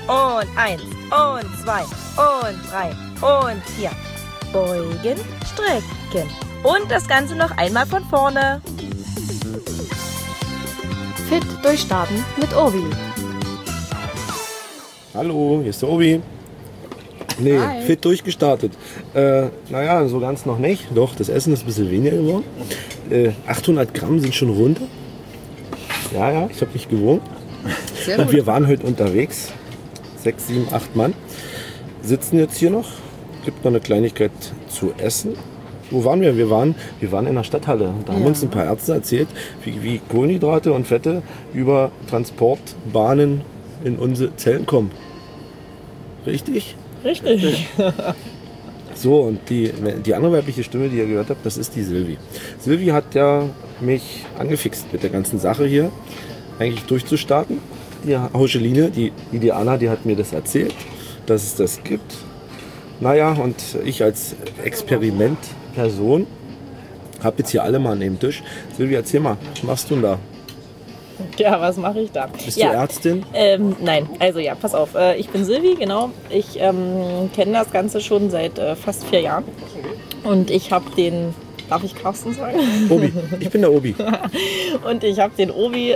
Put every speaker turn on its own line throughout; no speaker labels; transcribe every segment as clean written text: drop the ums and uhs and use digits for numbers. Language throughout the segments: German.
Und 1 und 2 und 3 und 4. Beugen, strecken. Und das Ganze noch einmal von vorne.
Fit durchstarten mit Obi.
Hallo, hier ist der Obi. Nee,
Hi.
Fit durchgestartet. Naja, so ganz noch nicht. Doch, das Essen ist ein bisschen weniger geworden. 800 Gramm sind schon runter. Ja, ich habe mich gewogen.
Sehr
Und
gut.
wir waren heute unterwegs. 6, 7, 8 Mann. Sitzen jetzt hier noch. Gibt noch eine Kleinigkeit zu essen. Wo waren wir? Wir waren in der Stadthalle. Da haben uns ein paar Ärzte erzählt, wie Kohlenhydrate und Fette über Transportbahnen in unsere Zellen kommen. Richtig?
Richtig.
So, und die andere weibliche Stimme, die ihr gehört habt, das ist die Silvi. Silvi hat ja mich angefixt mit der ganzen Sache hier, eigentlich durchzustarten. Die Hauscheline, die Diana, die hat mir das erzählt, dass es das gibt. Naja, und ich als Experimentperson habe jetzt hier alle mal an dem Tisch. Silvi, erzähl mal, was machst du denn da?
Ja, was mache ich da?
Bist du Ärztin?
Nein, also ja, pass auf. Ich bin Silvi, genau. Ich kenne das Ganze schon seit fast 4 Jahren. Und ich habe den, darf ich Carsten sagen?
Obi, ich bin der Obi.
Und ich habe den Obi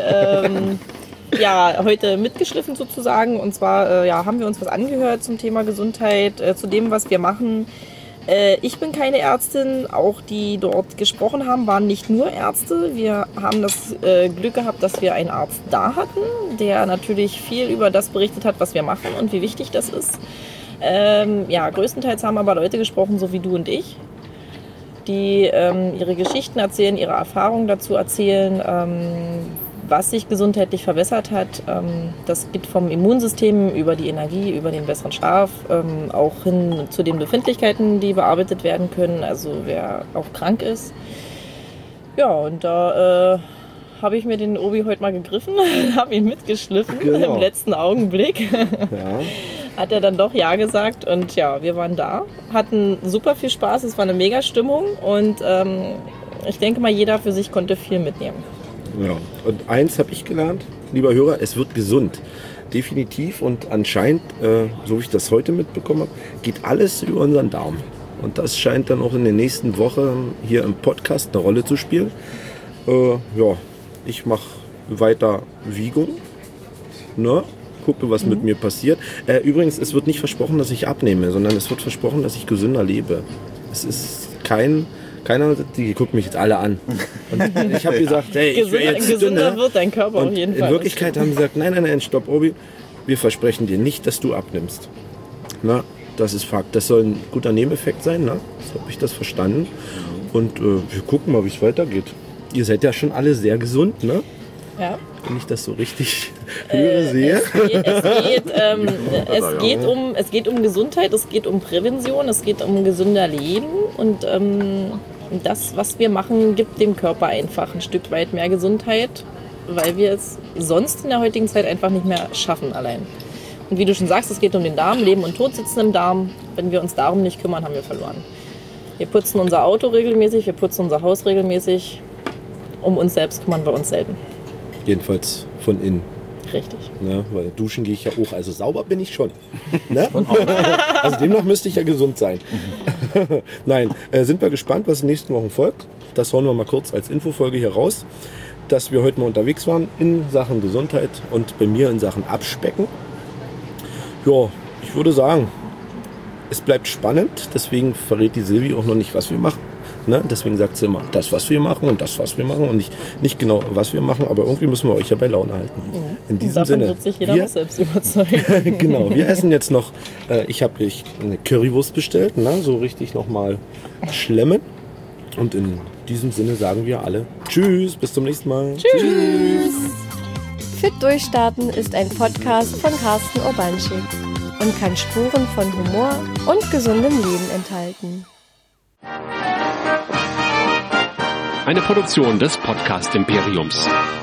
heute mitgeschliffen sozusagen. Und zwar haben wir uns was angehört zum Thema Gesundheit, zu dem, was wir machen. Ich bin keine Ärztin, auch die dort gesprochen haben, waren nicht nur Ärzte. Wir haben das Glück gehabt, dass wir einen Arzt da hatten, der natürlich viel über das berichtet hat, was wir machen und wie wichtig das ist. Größtenteils haben aber Leute gesprochen, so wie du und ich, die ihre Geschichten erzählen, ihre Erfahrungen dazu erzählen, was sich gesundheitlich verbessert hat. Das geht vom Immunsystem über die Energie, über den besseren Schlaf, auch hin zu den Befindlichkeiten, die bearbeitet werden können, also wer auch krank ist. Ja, und da habe ich mir den Obi heute mal gegriffen, habe ihn mitgeschliffen
Genau.
im letzten Augenblick.
Ja.
Hat er dann doch Ja gesagt und ja, wir waren da, hatten super viel Spaß, es war eine mega Stimmung und ich denke mal, jeder für sich konnte viel mitnehmen.
Ja. Und eins habe ich gelernt, lieber Hörer, es wird gesund. Definitiv und anscheinend, so wie ich das heute mitbekommen habe, geht alles über unseren Darm. Und das scheint dann auch in der nächsten Woche hier im Podcast eine Rolle zu spielen. Ich mache weiter Wiegung, ne? Gucke, was mit mir passiert. Übrigens, es wird nicht versprochen, dass ich abnehme, sondern es wird versprochen, dass ich gesünder lebe. Es ist keiner, die gucken mich jetzt alle an. Und ich habe gesagt, hey, ich will jetzt
Gesünder
dünner.
wird dein Körper
Und
auf jeden Fall.
in Wirklichkeit haben sie gesagt, nein, stopp, Obi, wir versprechen dir nicht, dass du abnimmst. Na, das ist Fakt. Das soll ein guter Nebeneffekt sein, ne? So habe ich das verstanden. Und wir gucken mal, wie es weitergeht. Ihr seid ja schon alle sehr gesund, ne?
Ja.
Wenn ich das so richtig höre, sehe.
Es geht um Gesundheit, es geht um Prävention, es geht um gesünder Leben und das, was wir machen, gibt dem Körper einfach ein Stück weit mehr Gesundheit, weil wir es sonst in der heutigen Zeit einfach nicht mehr schaffen allein. Und wie du schon sagst, es geht um den Darm, Leben und Tod sitzen im Darm. Wenn wir uns darum nicht kümmern, haben wir verloren. Wir putzen unser Auto regelmäßig, wir putzen unser Haus regelmäßig. Um uns selbst kümmern wir uns selten.
Jedenfalls von innen.
Richtig.
Ne? Weil duschen gehe ich ja auch. Also sauber bin ich schon. Ne? Also demnach müsste ich ja gesund sein. Nein, sind wir gespannt, was in den nächsten Wochen folgt. Das hauen wir mal kurz als Infofolge hier raus. Dass wir heute mal unterwegs waren in Sachen Gesundheit und bei mir in Sachen Abspecken. Ja, ich würde sagen, es bleibt spannend. Deswegen verrät die Silvi auch noch nicht, was wir machen. Ne? Deswegen sagt sie immer, das, was wir machen und das, was wir machen und nicht genau, was wir machen, aber irgendwie müssen wir euch ja bei Laune halten.
Ja.
In diesem
Davon
Sinne.
wird sich jeder noch selbst überzeugen.
Genau, wir essen jetzt noch, ich habe eine Currywurst bestellt, ne? So richtig nochmal schlemmen. Und in diesem Sinne sagen wir alle Tschüss, bis zum nächsten Mal.
Tschüss.
Fit durchstarten ist ein Podcast von Carsten Urbanschik und kann Spuren von Humor und gesundem Leben enthalten.
Eine Produktion des Podcast Imperiums.